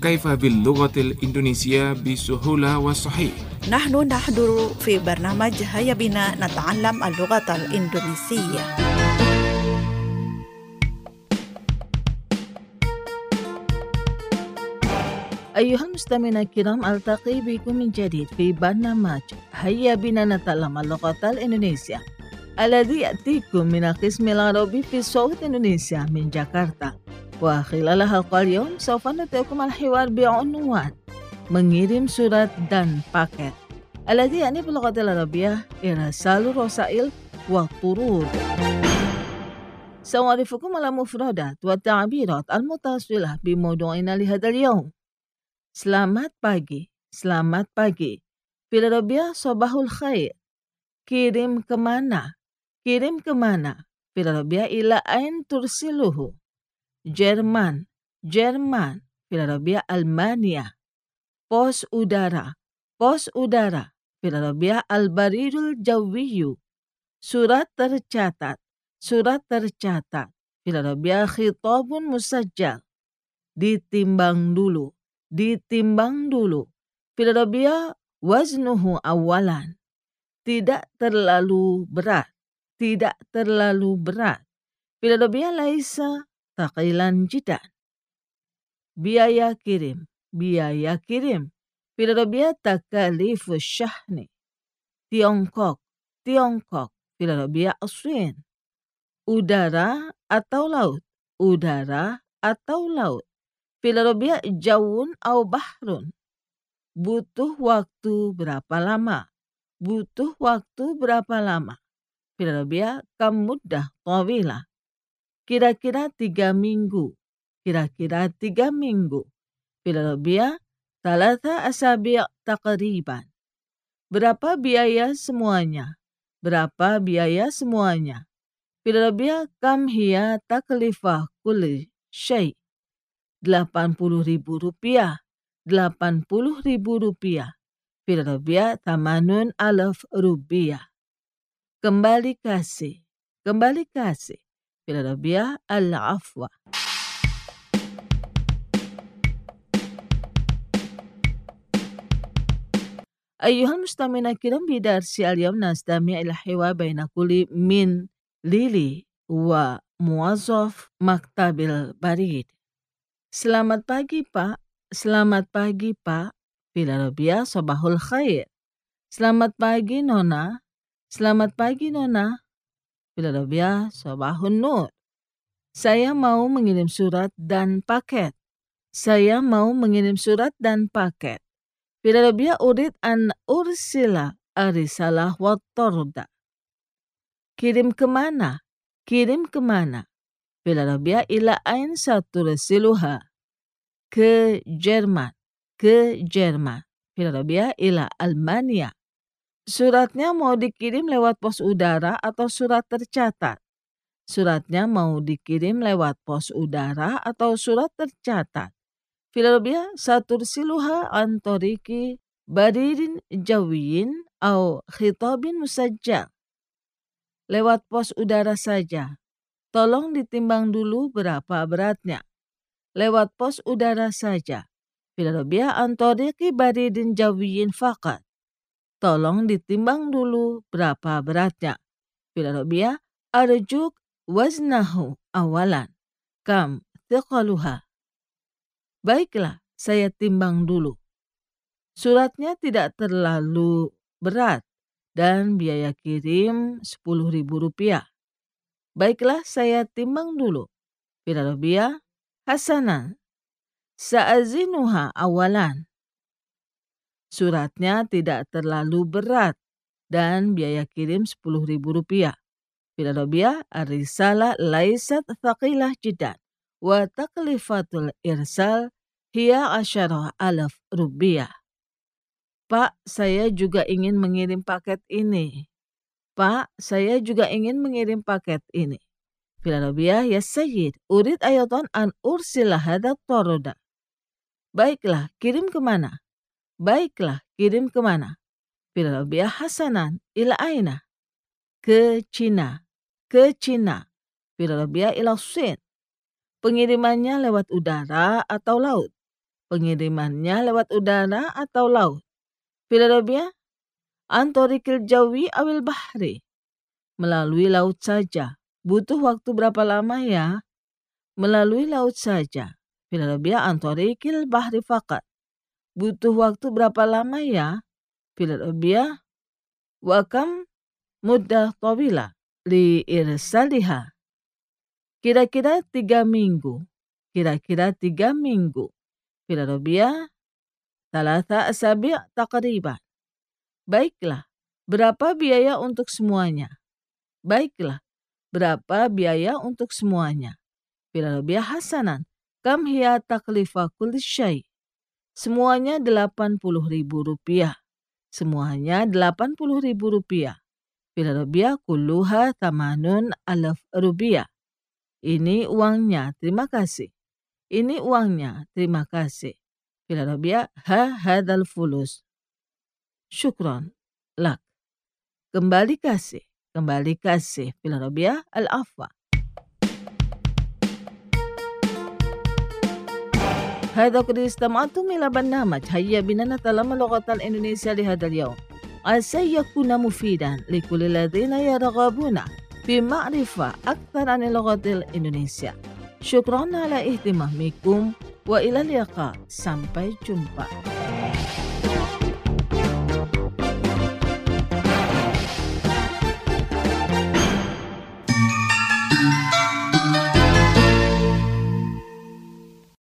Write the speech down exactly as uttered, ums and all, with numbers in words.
كيف باللغة الإندونيسية بسهولة وصحيح؟ نحن نحضر في برنامج هيا بنا نتعلم اللغة الإندونيسية. أيها المستمعين الكرام، ألتقي بكم من جديد في برنامج هيا بنا نتعلم اللغة الإندونيسية الذي يأتيكم من القسم العربي في صوت إندونيسيا من جاكرتا. وخلال حلقة اليوم سوف نترككم الحوار بعنوان mengirim surat dan paket الذي يعني باللغة العربية إرسال الرسائل والطرود. سأعرفكم على مفردات والتعبيرات المتصلة بموضوعنا لهذا اليوم. Selamat pagi, selamat pagi. Fil Arabia sobahul khair. Kirim kemana? Kirim kemana? Fil Arabia ila ain tursiluhu. Jerman, Jerman. Fil Arabia Almania. Pos udara, pos udara. Fil Arabia al-baridul jawiyu. Surat tercatat, surat tercatat. Fil Arabia khitabun musajjal. Ditimbang dulu. Ditimbang dulu. Fil Arabia waznuhu awalan. Tidak terlalu berat. Tidak terlalu berat. Fil Arabia laisa taqilan jidan. Biaya kirim. Biaya kirim. Fil Arabia takalifu syahni. Tiongkok. Tiongkok. Fil Arabia aswin. Udara atau laut. Udara atau laut. Fil Arabia jawun au bahrun. Butuh waktu berapa lama? Butuh waktu berapa lama? Fil Arabia kam muddah tawila. Kira-kira tiga minggu. Kira-kira tiga minggu. Fil Arabia talatha asabi' taqriban. Berapa biaya semuanya? Berapa biaya semuanya? Fil Arabia kam hiya taklifah kulli syai'. delapan puluh ribu rupiah. delapan puluh ribu rupiah. Fil Arabia tamanun alaf rupiah. Kembali kasih. Kembali kasih. Fil Arabia al-afwa. أيها المستمعين الكرام، بدرس اليوم نستمع إلى الحوار بين كل من ليلي وموظف مكتب البريد. Selamat pagi, Pak. Selamat pagi, Pak. Fil Arabia sabahul khair. Selamat pagi, Nona. Selamat pagi, Nona. Fil Arabia sabahun nur. Saya mau mengirim surat dan paket. Saya mau mengirim surat dan paket. Fil Arabia urid an ursila arisalah wa torda. Kirim kemana? Kirim kemana? Fil Arabia ila ain satursiluha. Ke Jerman. Ke Jerman. Fil Arabia ila Almania. Suratnya mau dikirim lewat pos udara atau surat tercatat? Suratnya mau dikirim lewat pos udara atau surat tercatat? Fil Arabia satursiluha an tariqi baridin jawiyin au khitabin musajjal. Lewat pos udara saja. Tolong ditimbang dulu berapa beratnya. Lewat pos udara saja. Fil Arabia an tariqi baridin jawiyin faqat. Tolong ditimbang dulu berapa beratnya. Fil Arabia arjuk waznahu awalan. Kam thiqaluha. Baiklah, saya timbang dulu. Suratnya tidak terlalu berat dan biaya kirim sepuluh ribu rupiah. Baiklah, saya timbang dulu. Fil Arabia hasanan. Sa'azinuha awalan. Suratnya tidak terlalu berat dan biaya kirim sepuluh ribu rupiah. Fil Arabia ar-risala laisat thaqilah jidan wa taklifatul irsal hiya asyarah alaf rupiah. Pak, saya juga ingin mengirim paket ini. Pak, saya juga ingin mengirim paket ini. Fil Arabia ya sayyid, urid ayatan an ursila hadha toroda. Baiklah, kirim kemana? Baiklah, kirim kemana? Fil Arabia hasanan ila aina. Ke Cina. Ke Cina. Fil Arabia ila Sin. Pengirimannya lewat udara atau laut? pengirimannya lewat udara atau laut. Filarobia, antorikil jawi awil bahri. Melalui laut saja. Butuh waktu berapa lama ya? Melalui laut saja. Filarobia, antorikil bahri fakat. Butuh waktu berapa lama ya? Filarobia, wakam mudah tawila li irsaliha. Kira-kira tiga minggu. Kira-kira tiga minggu. Filarobia, talata asabi' taqriban. Baiklah, berapa biaya untuk semuanya? Baiklah, berapa biaya untuk semuanya? Filarobia, hasanan. Kam hiya taklifa kulli syai'. Semuanya delapan puluh ribu rupiah. Semuanya delapan puluh ribu rupiah. Filarobia, kulluha tamanun alaf rupiah. Ini uangnya, terima kasih. Ini uangnya, terima kasih. Filarobia, ha hadal fulus. Syukran lak. Kembali kasih. Kembali kasih. Filarobia, al-afwa. هذا قد استمعتم إلى برنامج هيا بنا نتعلم اللغة الإندونيسية لهذا اليوم. عسى يكون مفيدا لكل الذين يرغبون في معرفة أكثر عن اللغة الإندونيسية. شكرا على اهتمامكم وإلى اللقاء. Sampai jumpa.